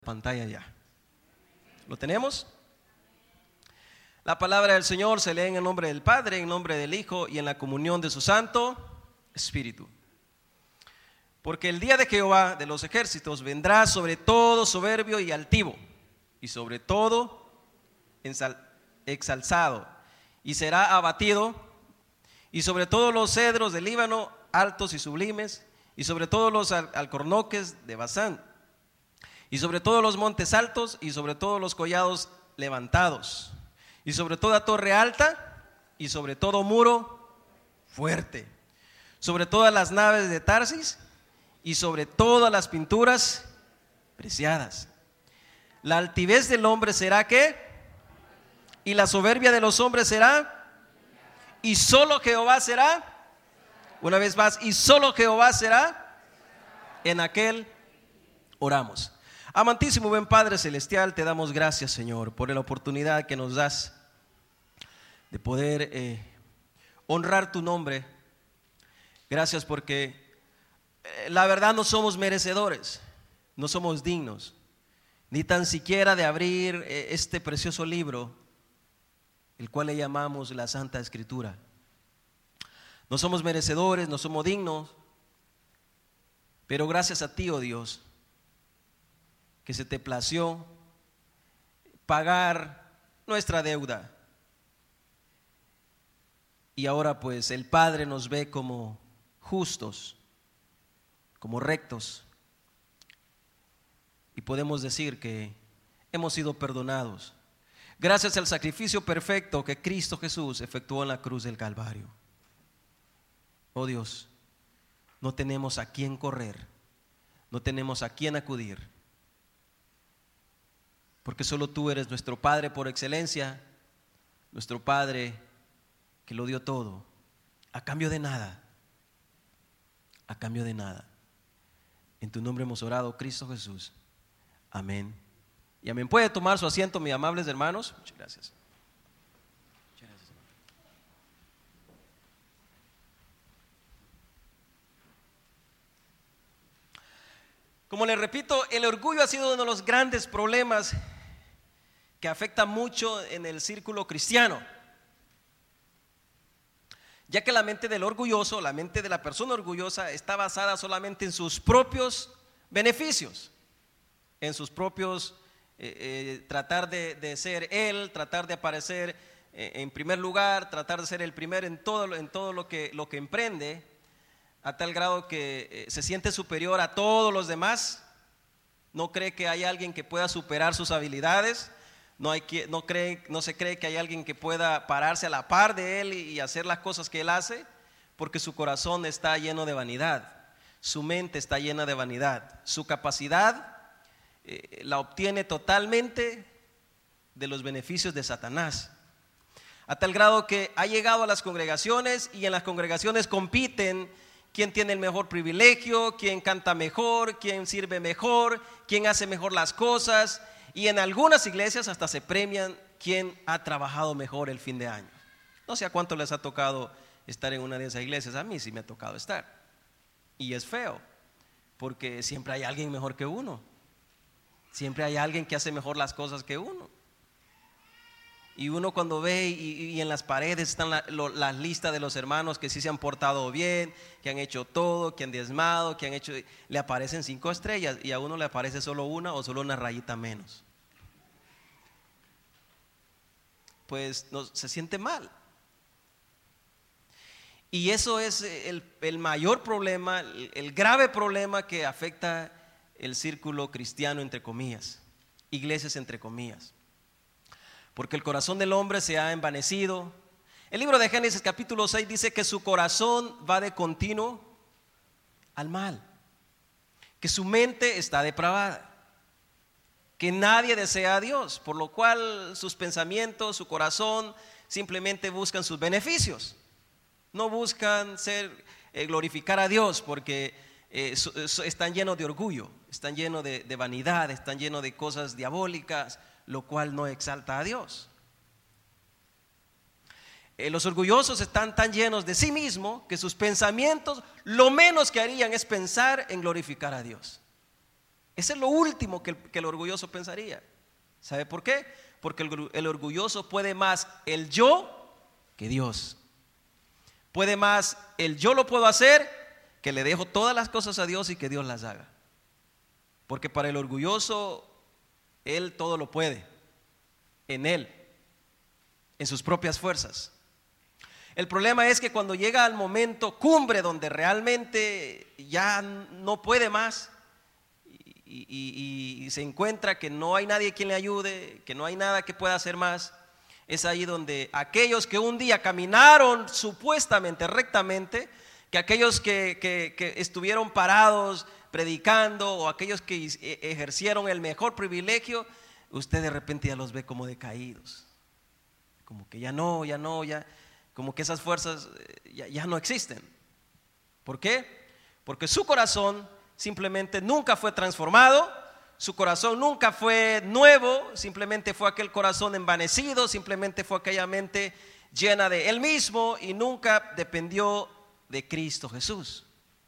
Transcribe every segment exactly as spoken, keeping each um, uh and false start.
Pantalla ya. ¿Lo tenemos? La palabra del Señor se lee en el nombre del Padre, en el nombre del Hijo y en la comunión de su Santo Espíritu. Porque el día de Jehová de los ejércitos vendrá sobre todo soberbio y altivo, y sobre todo exalzado, y será abatido, y sobre todos los cedros del Líbano altos y sublimes, y sobre todos los alcornoques de Basán, y sobre todos los montes altos, y sobre todos los collados levantados, y sobre toda torre alta, y sobre todo muro fuerte, sobre todas las naves de Tarsis, y sobre todas las pinturas preciadas. La altivez del hombre será ¿qué? Y la soberbia de los hombres será, y solo Jehová será, una vez más, y solo Jehová será. En aquel oramos. Amantísimo buen Padre Celestial, te damos gracias, Señor, por la oportunidad que nos das de poder eh, honrar tu nombre. Gracias porque eh, la verdad no somos merecedores, no somos dignos, ni tan siquiera de abrir eh, este precioso libro, el cual le llamamos la Santa Escritura. No somos merecedores, no somos dignos, pero gracias a ti, oh Dios, que se te plació pagar nuestra deuda. Y ahora pues el Padre nos ve como justos, como rectos, y podemos decir que hemos sido perdonados gracias al sacrificio perfecto que Cristo Jesús efectuó en la cruz del Calvario. Oh Dios, no tenemos a quién correr, no tenemos a quién acudir, porque solo tú eres nuestro Padre por excelencia, nuestro Padre que lo dio todo, a cambio de nada, a cambio de nada. En tu nombre hemos orado, Cristo Jesús. Amén y amén. ¿Puede tomar su asiento, mis amables hermanos? Muchas gracias. Muchas gracias, hermano. Como les repito, el orgullo ha sido uno de los grandes problemas que afecta mucho en el círculo cristiano, ya que la mente del orgulloso, la mente de la persona orgullosa está basada solamente en sus propios beneficios, en sus propios, eh, eh, tratar de, de ser él, tratar de aparecer eh, en primer lugar, tratar de ser el primero en todo, en todo lo que, lo que emprende, a tal grado que eh, se siente superior a todos los demás, no cree que hay alguien que pueda superar sus habilidades. No, hay que, no, cree, no se cree que hay alguien que pueda pararse a la par de él y, y hacer las cosas que él hace, porque su corazón está lleno de vanidad, su mente está llena de vanidad, su capacidad eh, la obtiene totalmente de los beneficios de Satanás, a tal grado que ha llegado a las congregaciones y en las congregaciones compiten quién tiene el mejor privilegio, quién canta mejor, quién sirve mejor, quién hace mejor las cosas. Y en algunas iglesias hasta se premian quién ha trabajado mejor el fin de año. No sé a cuánto les ha tocado estar en una de esas iglesias. A mí sí me ha tocado estar. Y es feo, porque siempre hay alguien mejor que uno. Siempre hay alguien que hace mejor las cosas que uno. Y uno cuando ve y, y en las paredes están la, lo, las listas de los hermanos que sí se han portado bien, que han hecho todo, que han diezmado, que han hecho, le aparecen cinco estrellas y a uno le aparece solo una o solo una rayita menos. Pues no, se siente mal. Y eso es el, el mayor problema, el, el grave problema que afecta el círculo cristiano, entre comillas, iglesias entre comillas. Porque el corazón del hombre se ha envanecido. El libro de Génesis capítulo seis dice que su corazón va de continuo al mal, que su mente está depravada, que nadie desea a Dios, por lo cual sus pensamientos, su corazón simplemente buscan sus beneficios, no buscan ser, eh, glorificar a Dios, porque eh, so, so, están llenos de orgullo, están llenos de, de vanidad, están llenos de cosas diabólicas, lo cual no exalta a Dios. Eh, los orgullosos están tan llenos de sí mismos que sus pensamientos lo menos que harían es pensar en glorificar a Dios. Ese es lo último que el, que el orgulloso pensaría. ¿Sabe por qué? Porque el, el orgulloso puede más el yo que Dios. Puede más el yo lo puedo hacer que le dejo todas las cosas a Dios y que Dios las haga. Porque para el orgulloso, él todo lo puede, en él, en sus propias fuerzas. El problema es que cuando llega al momento cumbre donde realmente ya no puede más y, y, y, y se encuentra que no hay nadie quien le ayude, que no hay nada que pueda hacer más, es ahí donde aquellos que un día caminaron supuestamente rectamente, que aquellos que, que, que estuvieron parados predicando o aquellos que ejercieron el mejor privilegio, usted de repente ya los ve como decaídos, como que ya no, ya no, ya, como que esas fuerzas ya, ya no existen. ¿Por qué? Porque su corazón simplemente nunca fue transformado, su corazón nunca fue nuevo, simplemente fue aquel corazón envanecido, simplemente fue aquella mente llena de él mismo y nunca dependió de Cristo Jesús.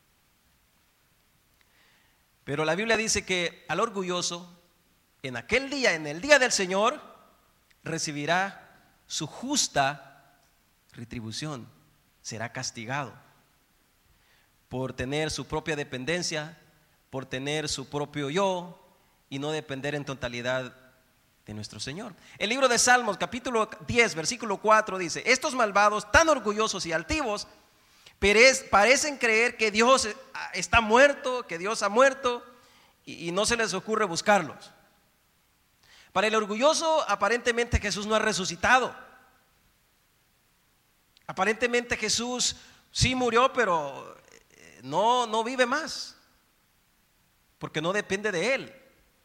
Pero la Biblia dice que al orgulloso, en aquel día, en el día del Señor, recibirá su justa retribución, será castigado por tener su propia dependencia, por tener su propio yo y no depender en totalidad de nuestro Señor. El libro de Salmos, capítulo diez, versículo cuatro dice: estos malvados tan orgullosos y altivos parecen creer que Dios está muerto, que Dios ha muerto y, y no se les ocurre buscarlos. Para el orgulloso, aparentemente Jesús no ha resucitado. Aparentemente Jesús sí murió, pero no, no vive más, porque no depende de él.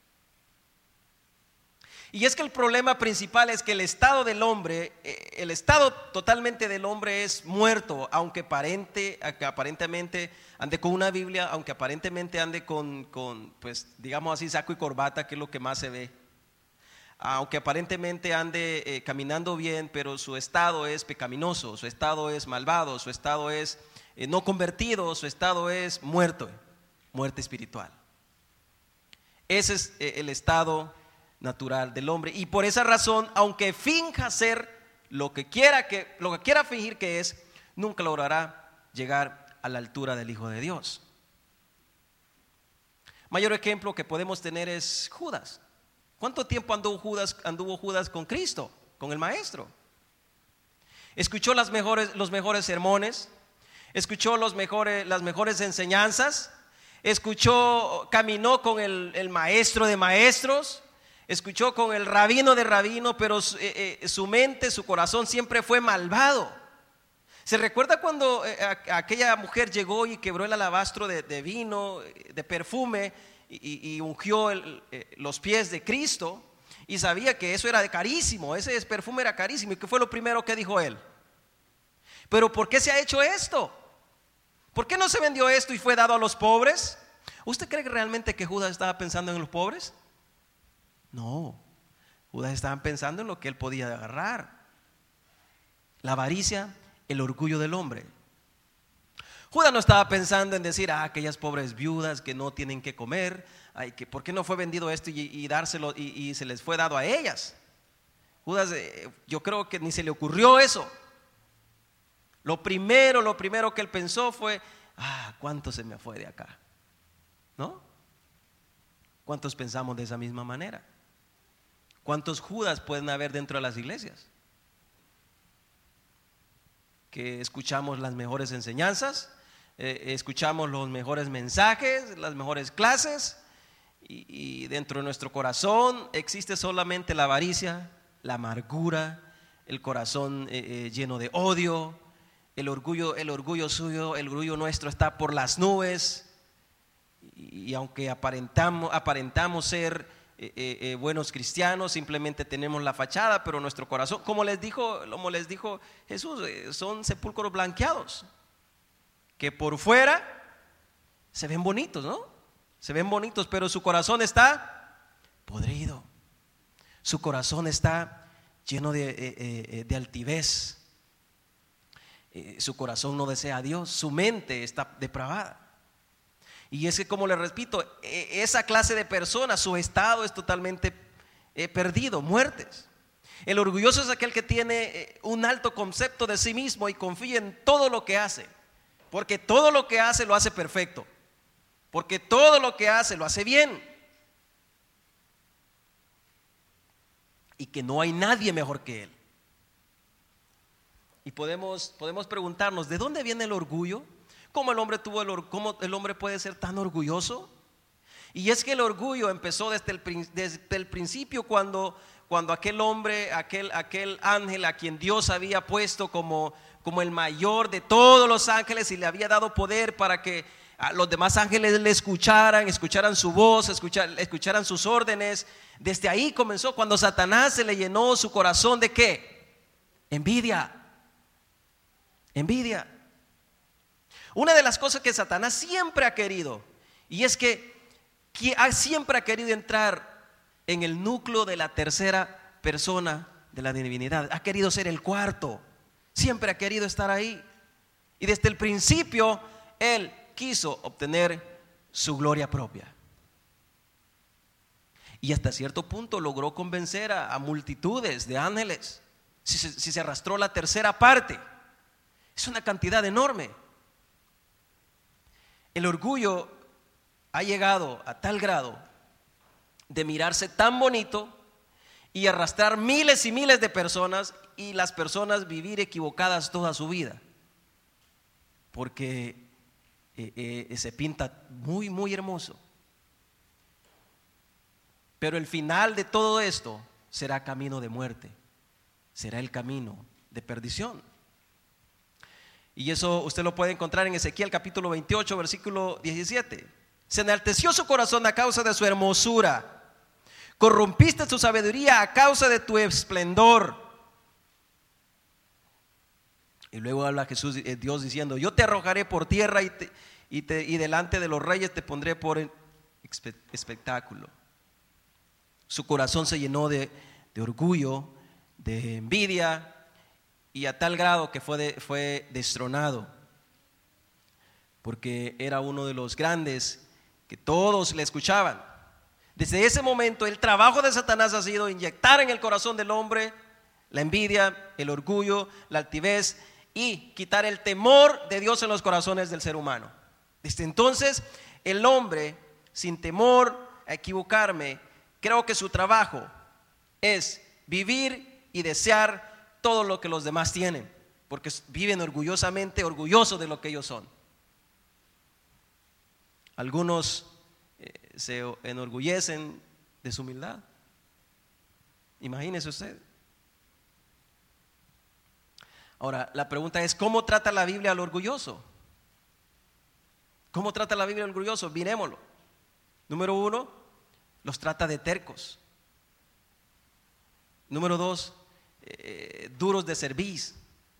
Y es que el problema principal es que el estado del hombre, el estado totalmente del hombre es muerto, aunque aparente, aparentemente ande con una Biblia, aunque aparentemente ande con, con, pues digamos así, saco y corbata, que es lo que más se ve. Aunque aparentemente ande eh, caminando bien, pero su estado es pecaminoso, su estado es malvado, su estado es eh, no convertido, su estado es muerto, muerte espiritual. Ese es eh, el estado natural del hombre, y por esa razón, aunque finja ser lo que quiera que lo que quiera fingir que es, nunca logrará llegar a la altura del Hijo de Dios. Mayor ejemplo que podemos tener es Judas. ¿Cuánto tiempo anduvo Judas, anduvo Judas con Cristo, con el Maestro? Escuchó las mejores, los mejores sermones, escuchó los mejores, las mejores enseñanzas, escuchó, caminó con el, el Maestro de maestros, escuchó con el rabino de rabino, pero su, eh, eh, su mente, su corazón siempre fue malvado. ¿Se recuerda cuando eh, a, aquella mujer llegó y quebró el alabastro de, de vino, de perfume, y, y ungió el, eh, los pies de Cristo, y sabía que eso era carísimo, ese perfume era carísimo? ¿Y qué fue lo primero que dijo él? ¿Pero por qué se ha hecho esto? ¿Por qué no se vendió esto y fue dado a los pobres? ¿Usted cree que realmente que Judas estaba pensando en los pobres? No, Judas estaba pensando en lo que él podía agarrar. La avaricia, el orgullo del hombre. Judas no estaba pensando en decir: ah, aquellas pobres viudas que no tienen que comer, ay, que ¿por qué no fue vendido esto y, y dárselo y, y se les fue dado a ellas? Judas, eh, yo creo que ni se le ocurrió eso. Lo primero, lo primero que él pensó fue: ah, ¿cuánto se me fue de acá? ¿No? ¿Cuántos pensamos de esa misma manera? ¿Cuántos Judas pueden haber dentro de las iglesias? Que escuchamos las mejores enseñanzas, eh, escuchamos los mejores mensajes, las mejores clases, y, y dentro de nuestro corazón existe solamente la avaricia, la amargura, el corazón eh, eh, lleno de odio, el orgullo, el orgullo suyo, el orgullo nuestro está por las nubes, y, y aunque aparentamos, aparentamos ser eh, eh, eh, buenos cristianos, simplemente tenemos la fachada, pero nuestro corazón, como les dijo, como les dijo Jesús, eh, son sepulcros blanqueados, que por fuera se ven bonitos, ¿no? Se ven bonitos, pero su corazón está podrido, su corazón está lleno de, eh, eh, de altivez, eh, su corazón no desea a Dios, su mente está depravada. Y es que, como les repito, esa clase de personas, su estado es totalmente eh, perdido, muertes. El orgulloso es aquel que tiene eh, un alto concepto de sí mismo y confía en todo lo que hace, porque todo lo que hace lo hace perfecto, porque todo lo que hace lo hace bien, y que no hay nadie mejor que él. Y podemos, podemos preguntarnos, ¿de dónde viene el orgullo? ¿Cómo el hombre tuvo el or- cómo el hombre puede ser tan orgulloso? Y es que el orgullo empezó desde el, desde el principio, cuando, cuando aquel hombre, aquel, aquel ángel a quien Dios había puesto como, como el mayor de todos los ángeles y le había dado poder para que a los demás ángeles le escucharan, escucharan su voz, escuchar, escucharan sus órdenes. Desde ahí comenzó, cuando Satanás se le llenó su corazón ¿de qué? Envidia. Envidia. Una de las cosas que Satanás siempre ha querido, y es que, que ha, siempre ha querido entrar en el núcleo de la tercera persona de la divinidad. Ha querido ser el cuarto, siempre ha querido estar ahí. Y desde el principio él quiso obtener su gloria propia. Y hasta cierto punto logró convencer a, a multitudes de ángeles. Si se, si se arrastró la tercera parte, es una cantidad enorme. El orgullo ha llegado a tal grado de mirarse tan bonito y arrastrar miles y miles de personas, y las personas vivir equivocadas toda su vida, porque eh, eh, se pinta muy muy hermoso, pero el final de todo esto será camino de muerte, será el camino de perdición. Y eso usted lo puede encontrar en Ezequiel capítulo veintiocho, versículo diecisiete. Se enalteció su corazón a causa de su hermosura, corrompiste su sabiduría a causa de tu esplendor. Y luego habla Jesús, eh, Dios diciendo: yo te arrojaré por tierra y, te, y, te, y delante de los reyes te pondré por espectáculo. Su corazón se llenó de, de orgullo, de envidia, y a tal grado que fue, de, fue destronado, porque era uno de los grandes que todos le escuchaban. Desde ese momento el trabajo de Satanás ha sido inyectar en el corazón del hombre la envidia, el orgullo, la altivez, y quitar el temor de Dios en los corazones del ser humano. Desde entonces el hombre, sin temor a equivocarme, creo que su trabajo es vivir y desear todo lo que los demás tienen, porque viven orgullosamente, orgullosos de lo que ellos son. Algunos eh, se enorgullecen de su humildad. Imagínese usted. Ahora, la pregunta es: ¿cómo trata la Biblia al orgulloso? ¿Cómo trata la Biblia al orgulloso? Mirémoslo. Número uno, los trata de tercos. Número dos, eh, duros de cerviz.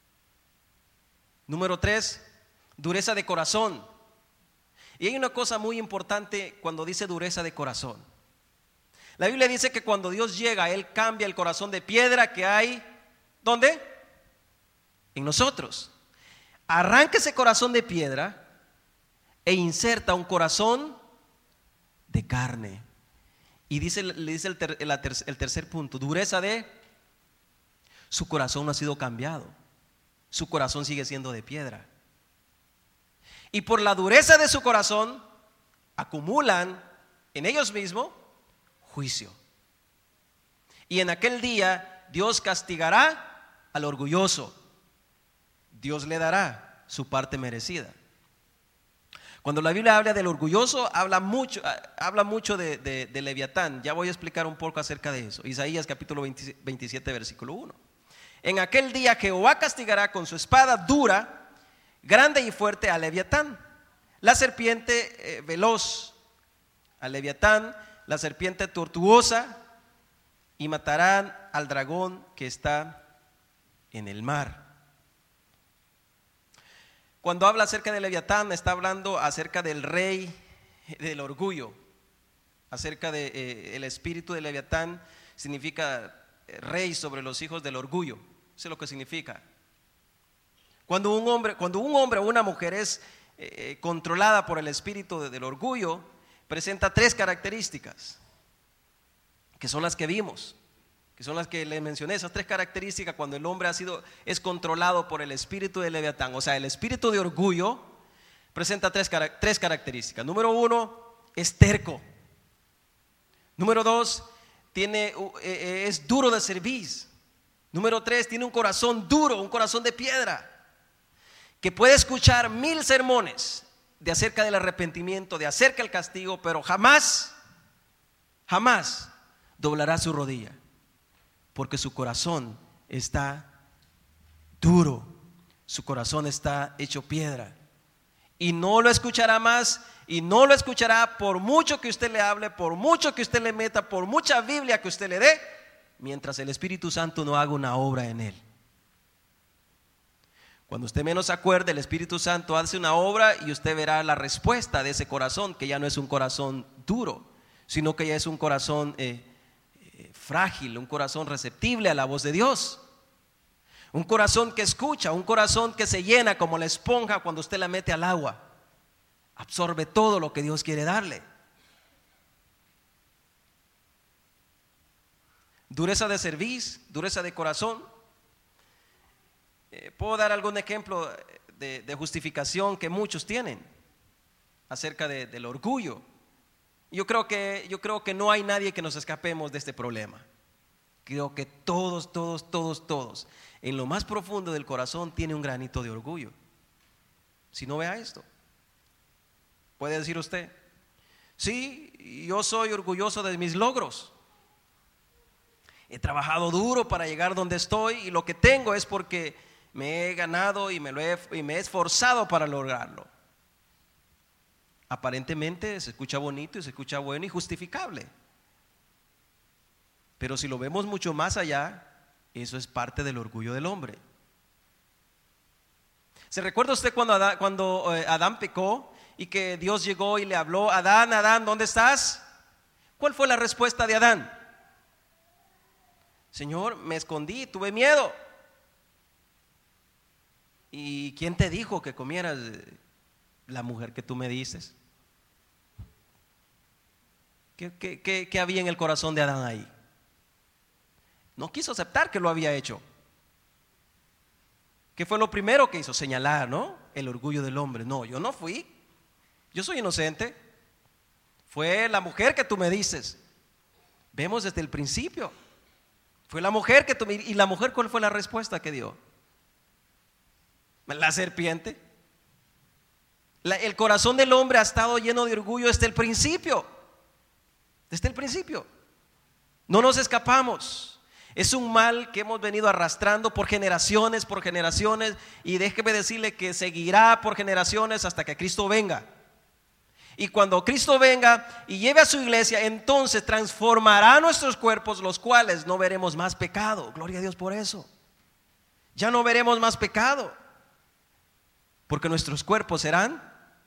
Número tres, dureza de corazón. Y hay una cosa muy importante cuando dice dureza de corazón. La Biblia dice que cuando Dios llega, Él cambia el corazón de piedra que hay, ¿dónde? En nosotros. Arranca ese corazón de piedra e inserta un corazón de carne. Y dice, le dice el, ter, el, el tercer punto: dureza de su corazón no ha sido cambiado, su corazón sigue siendo de piedra. Y por la dureza de su corazón acumulan en ellos mismos juicio. Y en aquel día Dios castigará al orgulloso, Dios le dará su parte merecida. Cuando la Biblia habla del orgulloso, habla mucho, habla mucho de, de, de Leviatán. Ya voy a explicar un poco acerca de eso. Isaías capítulo veintisiete, versículo uno. En aquel día Jehová castigará con su espada dura, grande y fuerte a Leviatán, la serpiente eh, veloz, a Leviatán, la serpiente tortuosa, y matarán al dragón que está en el mar. Cuando habla acerca de Leviatán, está hablando acerca del rey del orgullo, acerca del de, eh, espíritu de Leviatán. Significa rey sobre los hijos del orgullo. Eso es lo que significa. Cuando un hombre, cuando un hombre o una mujer es eh, controlada por el espíritu de, del orgullo, presenta tres características, que son las que vimos, que son las que le mencioné, esas tres características cuando el hombre ha sido, es controlado por el espíritu de Leviatán. O sea, el espíritu de orgullo presenta tres, tres características. Número uno, es terco. Número dos, tiene, eh, es duro de cerviz. Número tres, tiene un corazón duro, un corazón de piedra, que puede escuchar mil sermones de acerca del arrepentimiento, de acerca del castigo, pero jamás, jamás doblará su rodilla, porque su corazón está duro, su corazón está hecho piedra, y no lo escuchará más, y no lo escuchará por mucho que usted le hable, por mucho que usted le meta, por mucha Biblia que usted le dé, mientras el Espíritu Santo no haga una obra en él. Cuando usted menos se acuerde, el Espíritu Santo hace una obra y usted verá la respuesta de ese corazón, que ya no es un corazón duro, sino que ya es un corazón eh, eh, frágil, un corazón receptible a la voz de Dios, un corazón que escucha, un corazón que se llena como la esponja cuando usted la mete al agua, absorbe todo lo que Dios quiere darle. Dureza de cerviz, dureza de corazón. Eh, puedo dar algún ejemplo de, de justificación que muchos tienen acerca de, del orgullo. Yo creo que, yo creo que no hay nadie que nos escapemos de este problema. Creo que todos, todos, todos, todos, en lo más profundo del corazón tiene un granito de orgullo. Si no, vea esto. Puede decir usted: sí, yo soy orgulloso de mis logros. He trabajado duro para llegar donde estoy, y lo que tengo es porque me he ganado y me, lo he, y me he esforzado para lograrlo. Aparentemente se escucha bonito y se escucha bueno y justificable, pero si lo vemos mucho más allá, eso es parte del orgullo del hombre. ¿Se recuerda usted cuando Adán, cuando eh, Adán pecó y que Dios llegó y le habló: Adán, Adán, ¿dónde estás? ¿Cuál fue la respuesta de Adán? Señor, me escondí, tuve miedo. ¿Y quién te dijo que comieras la mujer que tú me dices? ¿Qué, qué, qué, qué había en el corazón de Adán ahí? No quiso aceptar que lo había hecho. ¿Qué fue lo primero que hizo? Señalar, ¿no? El orgullo del hombre. No, yo no fui, yo soy inocente. Fue la mujer que tú me dices. Vemos desde el principio. Fue la mujer que tú me... ¿Y la mujer cuál fue la respuesta que dio? La serpiente. La, el corazón del hombre ha estado lleno de orgullo desde el principio. Desde el principio. No nos escapamos. Es un mal que hemos venido arrastrando por generaciones, por generaciones, y déjeme decirle que seguirá por generaciones hasta que Cristo venga. Y cuando Cristo venga y lleve a su iglesia, entonces transformará nuestros cuerpos, los cuales no veremos más pecado. Gloria a Dios por eso. Ya no veremos más pecado, porque nuestros cuerpos serán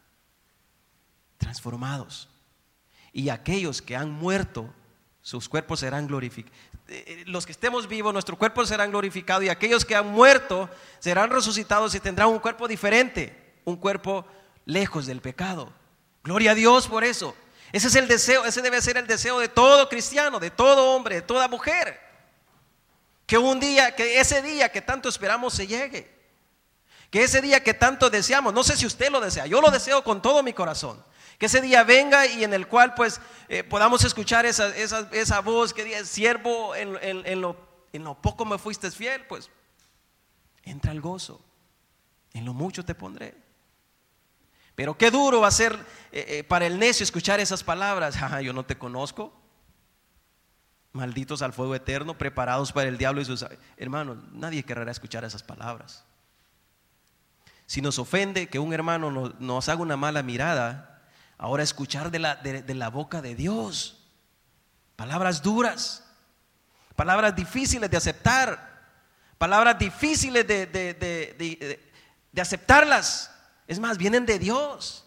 transformados. Y aquellos que han muerto, sus cuerpos serán glorificados. Los que estemos vivos, nuestros cuerpos serán glorificados, y aquellos que han muerto serán resucitados y tendrán un cuerpo diferente, un cuerpo lejos del pecado. Gloria a Dios por eso. Ese es el deseo, ese debe ser el deseo de todo cristiano, de todo hombre, de toda mujer. Que un día, que ese día que tanto esperamos se llegue. Que ese día que tanto deseamos, no sé si usted lo desea, yo lo deseo con todo mi corazón. Que ese día venga y en el cual pues eh, podamos escuchar esa, esa, esa voz que dice: siervo, en, en, en, lo, en lo poco me fuiste fiel, pues entra el gozo, en lo mucho te pondré. Pero qué duro va a ser eh, eh, para el necio escuchar esas palabras: ah, yo no te conozco, malditos al fuego eterno, preparados para el diablo y sus... Hermanos, nadie querrá escuchar esas palabras. Si nos ofende que un hermano nos, nos haga una mala mirada, ahora escuchar de la, de, de la boca de Dios palabras duras, palabras difíciles de aceptar, palabras difíciles de, de, de, de, de aceptarlas. Es más, vienen de Dios.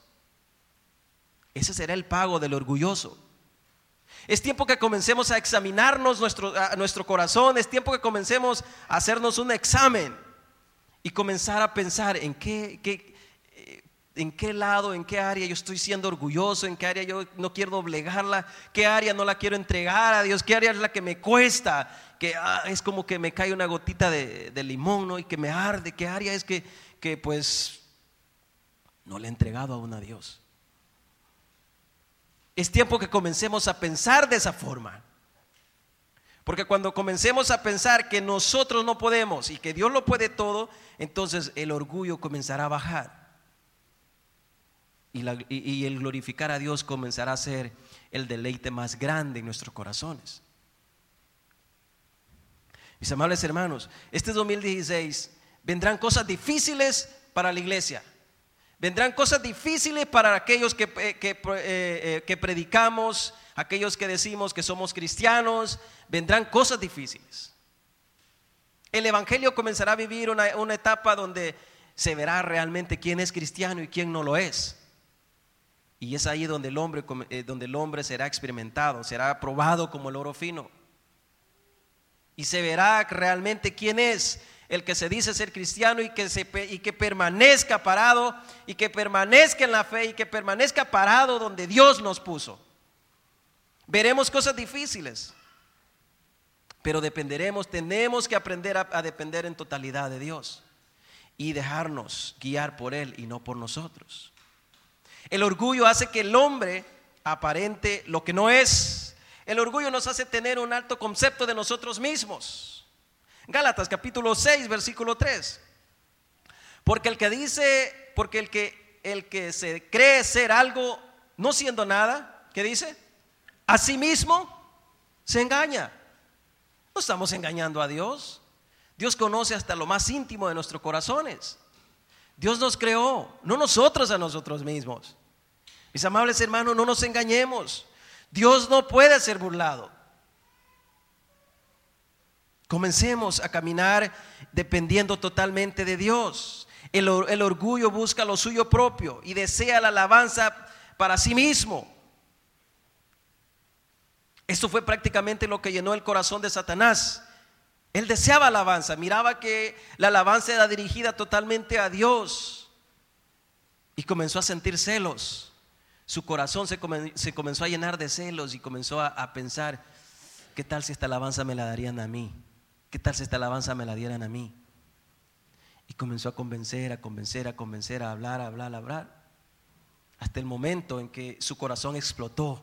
Ese será el pago del orgulloso. Es tiempo que comencemos a examinarnos nuestro, a nuestro corazón. Es tiempo que comencemos a hacernos un examen y comenzar a pensar en qué, qué, ¿En qué lado, en qué área yo estoy siendo orgulloso? ¿En qué área yo no quiero doblegarla? ¿Qué área no la quiero entregar a Dios? ¿Qué área es la que me cuesta? Que ah, es como que me cae una gotita de, de limón, ¿no? Y que me arde. ¿Qué área es que, que pues no le he entregado aún a Dios? Es tiempo que comencemos a pensar de esa forma. Porque cuando comencemos a pensar que nosotros no podemos y que Dios lo puede todo, entonces el orgullo comenzará a bajar. Y, la, y, y el glorificar a Dios comenzará a ser el deleite más grande en nuestros corazones. Mis amables hermanos, este dos mil dieciséis vendrán cosas difíciles para la iglesia. Vendrán cosas difíciles para aquellos que, que, que, eh, que predicamos, aquellos que decimos que somos cristianos. Vendrán cosas difíciles. El evangelio comenzará a vivir una, una etapa donde se verá realmente quién es cristiano y quién no lo es. Y es ahí donde el hombre, donde el hombre será experimentado, será probado como el oro fino. Y se verá realmente quién es el que se dice ser cristiano y que, se, y que permanezca parado, y que permanezca en la fe, y que permanezca parado donde Dios nos puso. Veremos cosas difíciles, pero dependeremos, tenemos que aprender a, a depender en totalidad de Dios y dejarnos guiar por Él y no por nosotros. El orgullo hace que el hombre aparente lo que no es. El orgullo nos hace tener un alto concepto de nosotros mismos. Gálatas capítulo seis versículo tres. Porque el que dice, porque el que el que se cree ser algo no siendo nada, ¿qué dice? A sí mismo se engaña. No estamos engañando a Dios. Dios conoce hasta lo más íntimo de nuestros corazones. Dios nos creó, no nosotros a nosotros mismos. Mis amables hermanos, no nos engañemos. Dios no puede ser burlado. Comencemos a caminar dependiendo totalmente de Dios. El, el orgullo busca lo suyo propio y desea la alabanza para sí mismo. Esto fue prácticamente lo que llenó el corazón de Satanás. Él deseaba alabanza, miraba que la alabanza era dirigida totalmente a Dios y comenzó a sentir celos. Su corazón se, comen, se comenzó a llenar de celos y comenzó a, a pensar: ¿qué tal si esta alabanza me la darían a mí? ¿Qué tal si esta alabanza me la dieran a mí? Y comenzó a convencer, a convencer, a convencer, a hablar, a hablar, a hablar, hasta el momento en que su corazón explotó.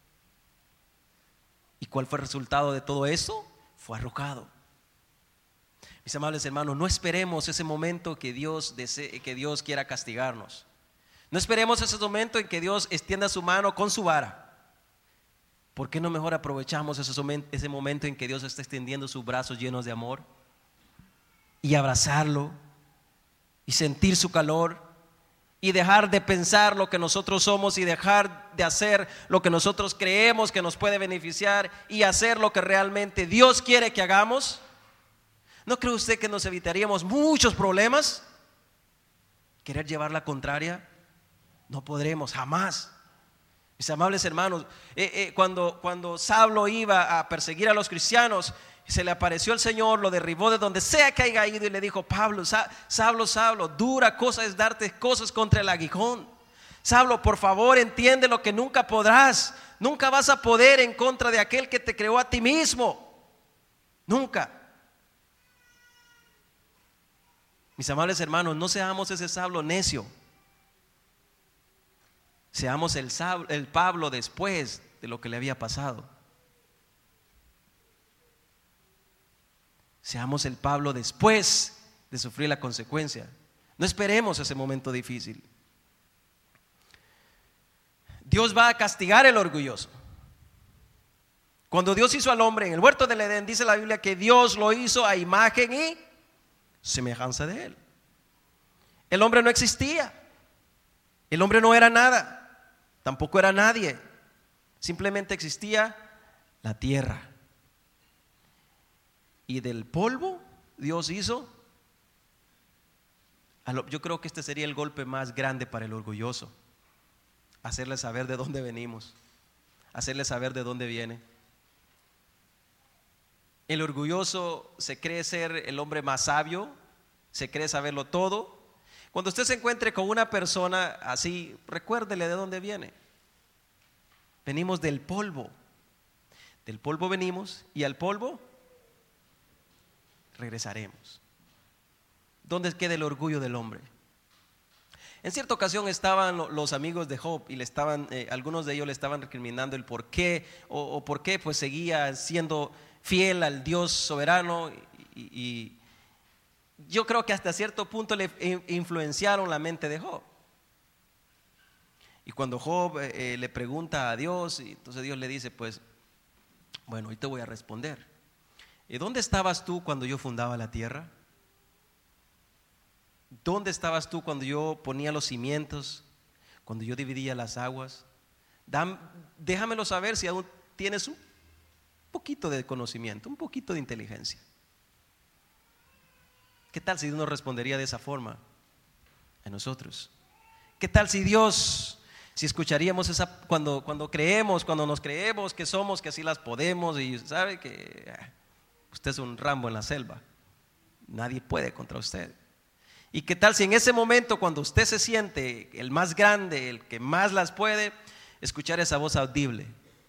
¿Y cuál fue el resultado de todo eso? Fue arrojado. Mis amables hermanos, no esperemos ese momento que Dios desee, que Dios quiera castigarnos. No esperemos ese momento en que Dios extienda su mano con su vara. ¿Por qué no mejor aprovechamos ese momento en que Dios está extendiendo sus brazos llenos de amor y abrazarlo y sentir su calor y dejar de pensar lo que nosotros somos y dejar de hacer lo que nosotros creemos que nos puede beneficiar y hacer lo que realmente Dios quiere que hagamos? ¿No cree usted que nos evitaríamos muchos problemas? ¿Querer llevar la contraria? No podremos, jamás. Mis amables hermanos, eh, eh, cuando, cuando Saulo iba a perseguir a los cristianos, se le apareció el Señor, lo derribó de donde sea que haya ido y le dijo: Pablo, Saulo, Saulo, dura cosa es darte cosas contra el aguijón. Saulo, por favor, entiende lo que nunca podrás. Nunca vas a poder en contra de aquel que te creó a ti mismo. Nunca. Mis amables hermanos, no seamos ese Saulo necio. Seamos el, Saulo, el Pablo después de lo que le había pasado. Seamos el Pablo después de sufrir la consecuencia. No esperemos ese momento difícil. Dios va a castigar el orgulloso. Cuando Dios hizo al hombre en el huerto del Edén, dice la Biblia que Dios lo hizo a imagen y semejanza de él. El hombre no existía. El hombre no era nada. Tampoco era nadie. Simplemente existía la tierra. Y del polvo Dios hizo. Yo creo que este sería el golpe más grande para el orgulloso. Hacerle saber de dónde venimos. Hacerle saber de dónde viene. El orgulloso se cree ser el hombre más sabio, se cree saberlo todo, Cuando usted se encuentre con una persona así, recuérdele de dónde viene. Venimos del polvo. Del polvo venimos y al polvo regresaremos. ¿Dónde queda el orgullo del hombre? En cierta ocasión estaban los amigos de Job y le estaban, eh, algunos de ellos le estaban recriminando el por qué o, o por qué pues seguía siendo fiel al Dios soberano, y, y yo creo que hasta cierto punto le influenciaron la mente de Job. Y cuando Job eh, le pregunta a Dios, y entonces Dios le dice, pues, bueno, hoy te voy a responder. ¿Y dónde estabas tú cuando yo fundaba la tierra? ¿Dónde estabas tú cuando yo ponía los cimientos, cuando yo dividía las aguas? Dam, déjamelo saber si aún tienes un poquito de conocimiento, un poquito de inteligencia. ¿Qué tal si Dios nos respondería de esa forma a nosotros? ¿Qué tal si Dios, si escucharíamos esa, cuando, cuando creemos, cuando nos creemos que somos, que así las podemos, y sabe que eh, usted es un Rambo en la selva, nadie puede contra usted? ¿Y qué tal si en ese momento, cuando usted se siente el más grande, el que más las puede, escuchar esa voz audible?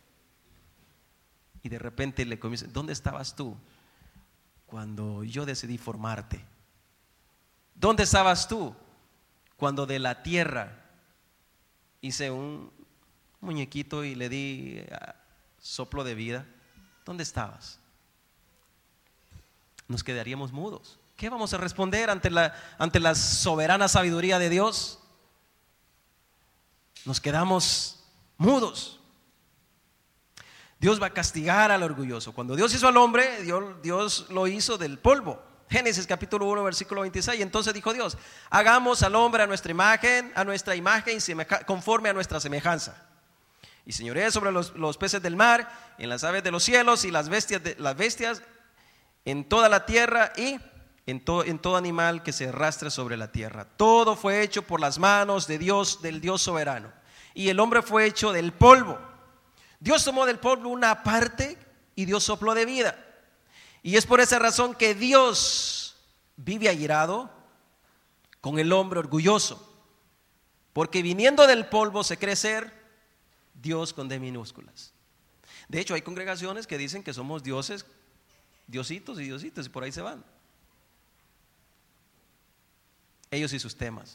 Y de repente le comienza, ¿dónde estabas tú cuando yo decidí formarte? ¿Dónde estabas tú cuando de la tierra hice un muñequito y le di soplo de vida? ¿Dónde estabas? Nos quedaríamos mudos. ¿Qué vamos a responder ante la, ante la soberana sabiduría de Dios? Nos quedamos mudos. Dios va a castigar al orgulloso. Cuando Dios hizo al hombre, Dios, Dios lo hizo del polvo. Génesis capítulo uno versículo veintiséis. Entonces dijo Dios: hagamos al hombre a nuestra imagen, a nuestra imagen y semeja, conforme a nuestra semejanza. Y señoree sobre los, los peces del mar, en las aves de los cielos y las bestias, de, las bestias en toda la tierra y En todo, en todo animal que se arrastre sobre la tierra. Todo fue hecho por las manos de Dios, del Dios soberano. Y el hombre fue hecho del polvo. Dios tomó del polvo una parte y Dios sopló de vida. Y es por esa razón que Dios vive airado con el hombre orgulloso. Porque viniendo del polvo se cree ser Dios con D minúsculas. De hecho, hay congregaciones que dicen que somos dioses, diositos y diositos, y por ahí se van. Ellos y sus temas.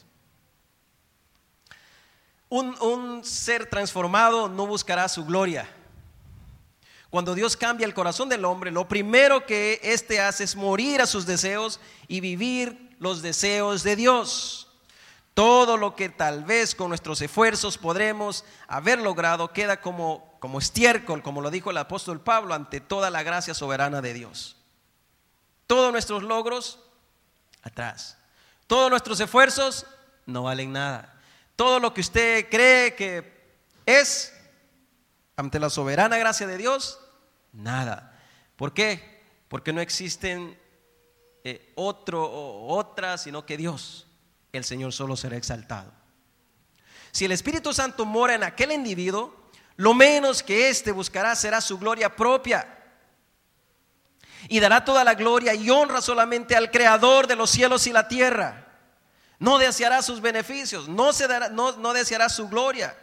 Un, un ser transformado no buscará su gloria. Cuando Dios cambia el corazón del hombre, lo primero que éste hace es morir a sus deseos y vivir los deseos de Dios. Todo lo que tal vez con nuestros esfuerzos podremos haber logrado queda como, como estiércol, como lo dijo el apóstol Pablo, ante toda la gracia soberana de Dios. Todos nuestros logros atrás. Todos nuestros esfuerzos no valen nada. Todo lo que usted cree que es, ante la soberana gracia de Dios, nada. ¿Por qué? Porque no existen eh, otro o otra, sino que Dios, el Señor, solo será exaltado. Si el Espíritu Santo mora en aquel individuo, lo menos que éste buscará será su gloria propia. Y dará toda la gloria y honra solamente al Creador de los cielos y la tierra. No deseará sus beneficios, no, se dará, no, no deseará su gloria.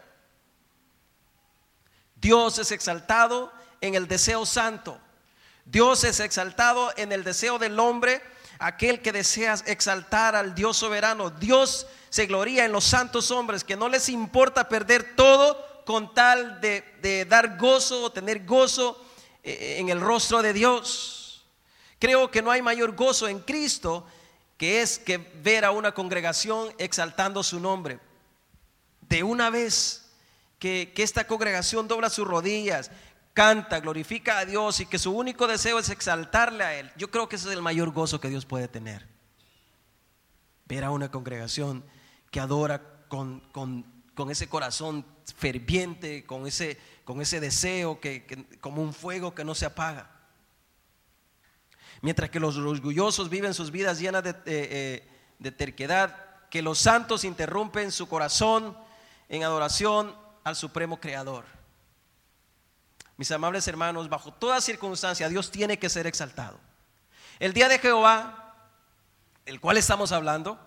Dios es exaltado en el deseo santo. Dios es exaltado en el deseo del hombre, aquel que desea exaltar al Dios soberano. Dios se gloria en los santos hombres que no les importa perder todo con tal de, de dar gozo o tener gozo en el rostro de Dios. Creo que no hay mayor gozo en Cristo que es que ver a una congregación exaltando su nombre. De una vez que, que esta congregación dobla sus rodillas, canta, glorifica a Dios y que su único deseo es exaltarle a Él. Yo creo que ese es el mayor gozo que Dios puede tener. Ver a una congregación que adora con, con, con ese corazón ferviente, con ese, con ese deseo que, que, como un fuego que no se apaga. Mientras que los orgullosos viven sus vidas llenas de, eh, eh, de terquedad, que los santos interrumpen su corazón en adoración al supremo creador. Mis amables hermanos, bajo toda circunstancia Dios tiene que ser exaltado. El día de Jehová, el cual estamos hablando,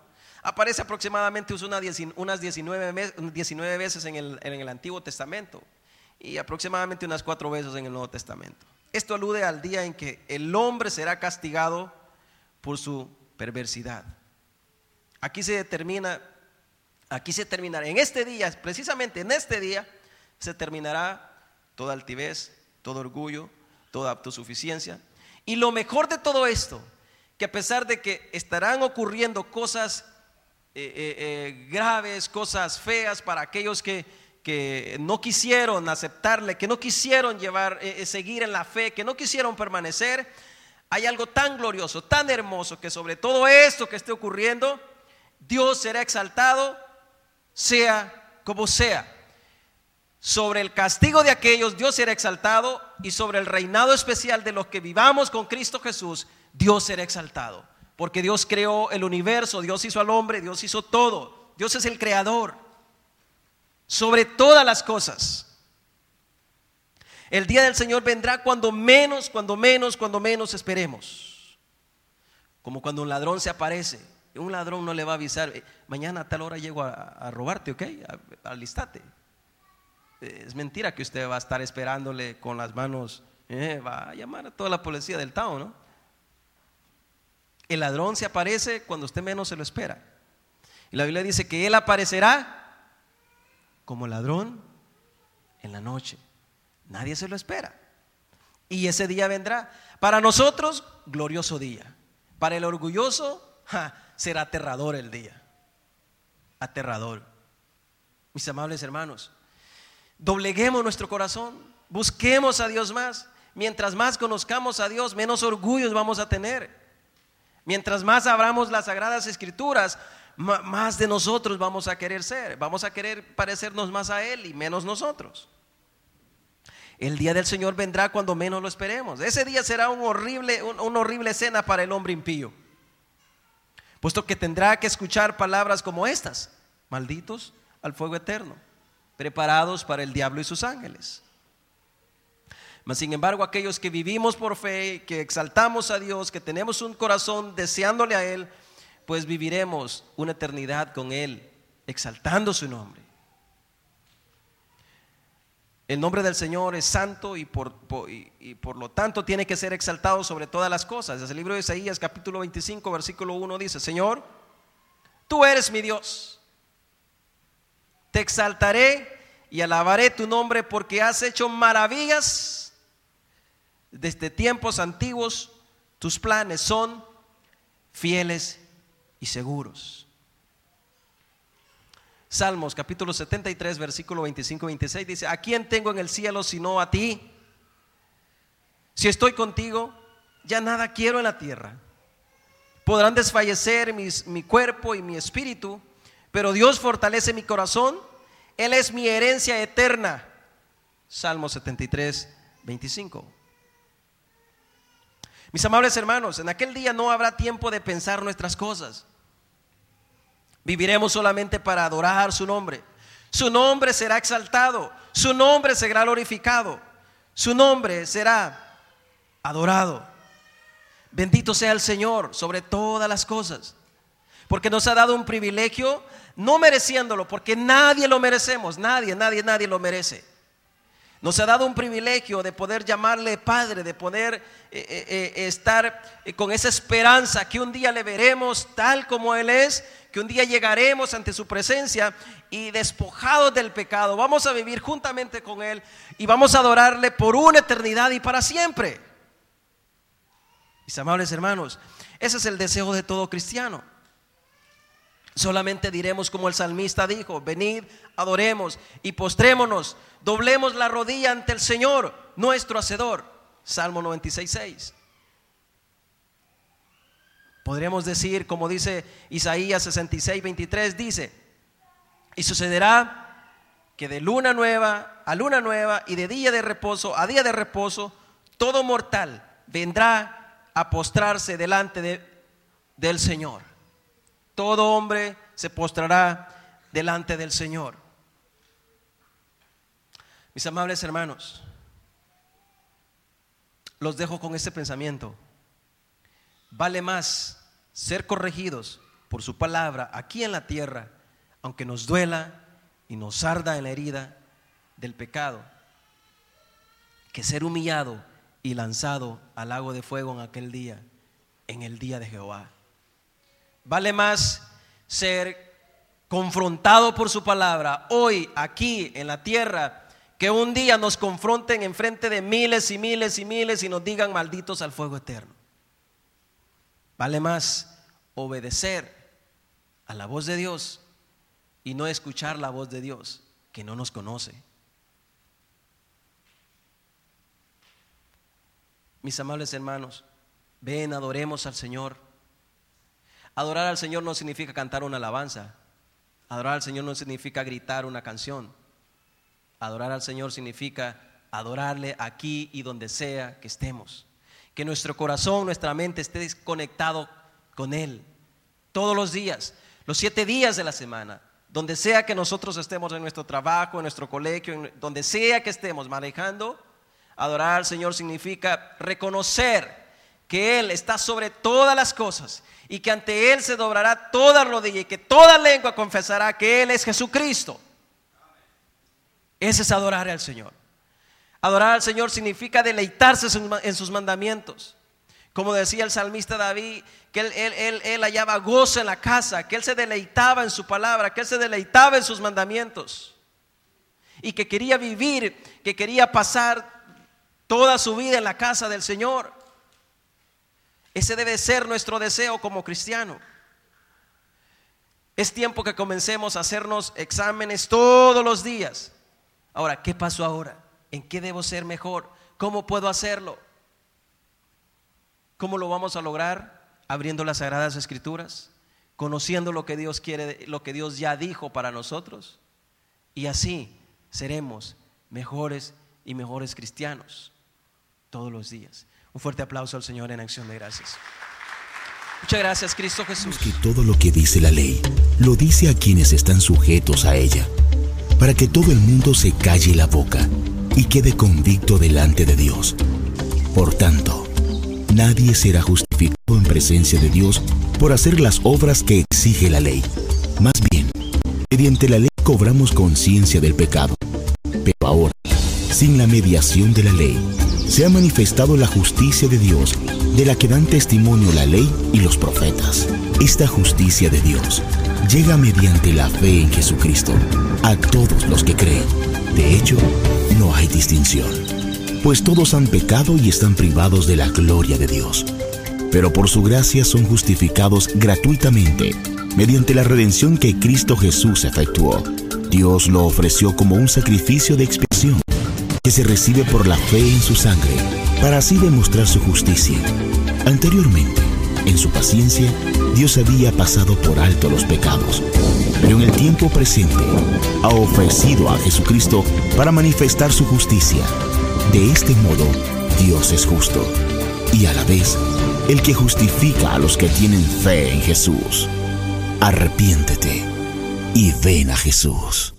aparece aproximadamente unas diecinueve veces en el, en el Antiguo Testamento y aproximadamente unas cuatro veces en el Nuevo Testamento. Esto alude al día en que el hombre será castigado por su perversidad. Aquí se determina, aquí se terminará, en este día, precisamente en este día, se terminará toda altivez, todo orgullo, toda autosuficiencia. Y lo mejor de todo esto, que a pesar de que estarán ocurriendo cosas eh, eh, eh, graves, cosas feas para aquellos que, que no quisieron aceptarle, que no quisieron llevar, eh, seguir en la fe, que no quisieron permanecer, hay algo tan glorioso, tan hermoso, que sobre todo esto que esté ocurriendo, Dios será exaltado, sea como sea. Sobre el castigo de aquellos, Dios será exaltado, y sobre el reinado especial de los que vivamos con Cristo Jesús, Dios será exaltado. Porque Dios creó el universo, Dios hizo al hombre, Dios hizo todo. Dios es el creador sobre todas las cosas. El día del Señor vendrá cuando menos, cuando menos, cuando menos esperemos. Como cuando un ladrón se aparece. Un ladrón no le va a avisar: mañana a tal hora llego a, a robarte, ¿ok? Alistate. Es mentira que usted va a estar esperándole con las manos, eh, va a llamar a toda la policía del town, ¿no? El ladrón se aparece cuando usted menos se lo espera. Y la Biblia dice que él aparecerá como ladrón en la noche. Nadie se lo espera. Y ese día vendrá. Para nosotros, glorioso día. Para el orgulloso, ja, será aterrador el día. Aterrador. Mis amables hermanos, dobleguemos nuestro corazón, busquemos a Dios más. Mientras más conozcamos a Dios, menos orgullos vamos a tener. Mientras más abramos las Sagradas Escrituras, más de nosotros vamos a querer ser. Vamos a querer parecernos más a Él y menos nosotros. El día del Señor vendrá cuando menos lo esperemos. Ese día será un horrible, un, una horrible escena para el hombre impío, puesto que tendrá que escuchar palabras como estas: malditos al fuego eterno, preparados para el diablo y sus ángeles. Mas sin embargo, aquellos que vivimos por fe, que exaltamos a Dios, que tenemos un corazón deseándole a Él, pues viviremos una eternidad con Él, exaltando su nombre. El nombre del Señor es santo y por, por, y, y por lo tanto tiene que ser exaltado sobre todas las cosas. Desde el libro de Isaías capítulo veinticinco versículo uno dice: Señor, tú eres mi Dios, te exaltaré y alabaré tu nombre, porque has hecho maravillas. Desde tiempos antiguos tus planes son fieles y seguros. Salmos capítulo setenta y tres versículo veinticinco y veintiséis dice: ¿a quién tengo en el cielo sino a ti? Si estoy contigo, ya nada quiero en la tierra. Podrán desfallecer mis, mi cuerpo y mi espíritu, pero Dios fortalece mi corazón. Él es mi herencia eterna. Salmo setenta y tres veinticinco. Mis amables hermanos, en aquel día no habrá tiempo de pensar nuestras cosas. Viviremos solamente para adorar su nombre. Su nombre será exaltado, su nombre será glorificado, su nombre será adorado. Bendito sea el Señor sobre todas las cosas, porque nos ha dado un privilegio, no mereciéndolo, porque nadie lo merecemos, nadie, nadie, nadie lo merece. Nos ha dado un privilegio de poder llamarle Padre, de poder eh, eh, eh, estar eh, con esa esperanza que un día le veremos tal como Él es, que un día llegaremos ante su presencia y despojados del pecado vamos a vivir juntamente con Él y vamos a adorarle por una eternidad y para siempre. Mis amables hermanos, ese es el deseo de todo cristiano. Solamente diremos como el salmista dijo: venid, adoremos y postrémonos, doblemos la rodilla ante el Señor, nuestro hacedor. Salmo noventa y seis seis. Podríamos decir, como dice Isaías sesenta y seis veintitrés, dice: y sucederá que de luna nueva a luna nueva y de día de reposo a día de reposo, todo mortal vendrá a postrarse delante de, del Señor. Todo hombre se postrará delante del Señor. Mis amables hermanos, los dejo con este pensamiento: vale más ser corregidos por su palabra aquí en la tierra, aunque nos duela y nos arda en la herida del pecado, que ser humillado y lanzado al lago de fuego en aquel día, en el día de Jehová. Vale más ser confrontado por su palabra hoy aquí en la tierra, que un día nos confronten en frente de miles y miles y miles y nos digan malditos al fuego eterno. Vale más obedecer a la voz de Dios y no escuchar la voz de Dios que no nos conoce. Mis amables hermanos, ven, adoremos al Señor. Adorar al Señor no significa cantar una alabanza. Adorar al Señor no significa gritar una canción. Adorar al Señor significa adorarle aquí y donde sea que estemos. Que nuestro corazón, nuestra mente esté conectado con Él todos los días, los siete días de la semana, donde sea que nosotros estemos, en nuestro trabajo, en nuestro colegio, en donde sea que estemos manejando. Adorar al Señor significa reconocer que Él está sobre todas las cosas y que ante Él se doblará toda rodilla y que toda lengua confesará que Él es Jesucristo. Ese es adorar al Señor. Adorar al Señor significa deleitarse en sus mandamientos. Como decía el salmista David, que él, él, él, él hallaba gozo en la casa, que Él se deleitaba en su palabra, que Él se deleitaba en sus mandamientos y que quería vivir, que quería pasar toda su vida en la casa del Señor. Ese debe ser nuestro deseo como cristiano. Es tiempo que comencemos a hacernos exámenes todos los días. Ahora, ¿qué pasó ahora? ¿En qué debo ser mejor? ¿Cómo puedo hacerlo? ¿Cómo lo vamos a lograr? Abriendo las Sagradas Escrituras, conociendo lo que Dios quiere, lo que Dios ya dijo para nosotros, y así seremos mejores y mejores cristianos todos los días. Un fuerte aplauso al Señor en acción de gracias. Muchas gracias, Cristo Jesús. Que todo lo que dice la ley lo dice a quienes están sujetos a ella, para que todo el mundo se calle la boca y quede convicto delante de Dios. Por tanto, nadie será justificado en presencia de Dios por hacer las obras que exige la ley. Más bien, mediante la ley cobramos conciencia del pecado. Pero ahora, sin la mediación de la ley, se ha manifestado la justicia de Dios, de la que dan testimonio la ley y los profetas. Esta justicia de Dios llega mediante la fe en Jesucristo a todos los que creen. De hecho, no hay distinción, pues todos han pecado y están privados de la gloria de Dios. Pero por su gracia son justificados gratuitamente, mediante la redención que Cristo Jesús efectuó. Dios lo ofreció como un sacrificio de expiación, que se recibe por la fe en su sangre, para así demostrar su justicia. Anteriormente, en su paciencia, Dios había pasado por alto los pecados, pero en el tiempo presente ha ofrecido a Jesucristo para manifestar su justicia. De este modo, Dios es justo y a la vez el que justifica a los que tienen fe en Jesús. Arrepiéntete y ven a Jesús.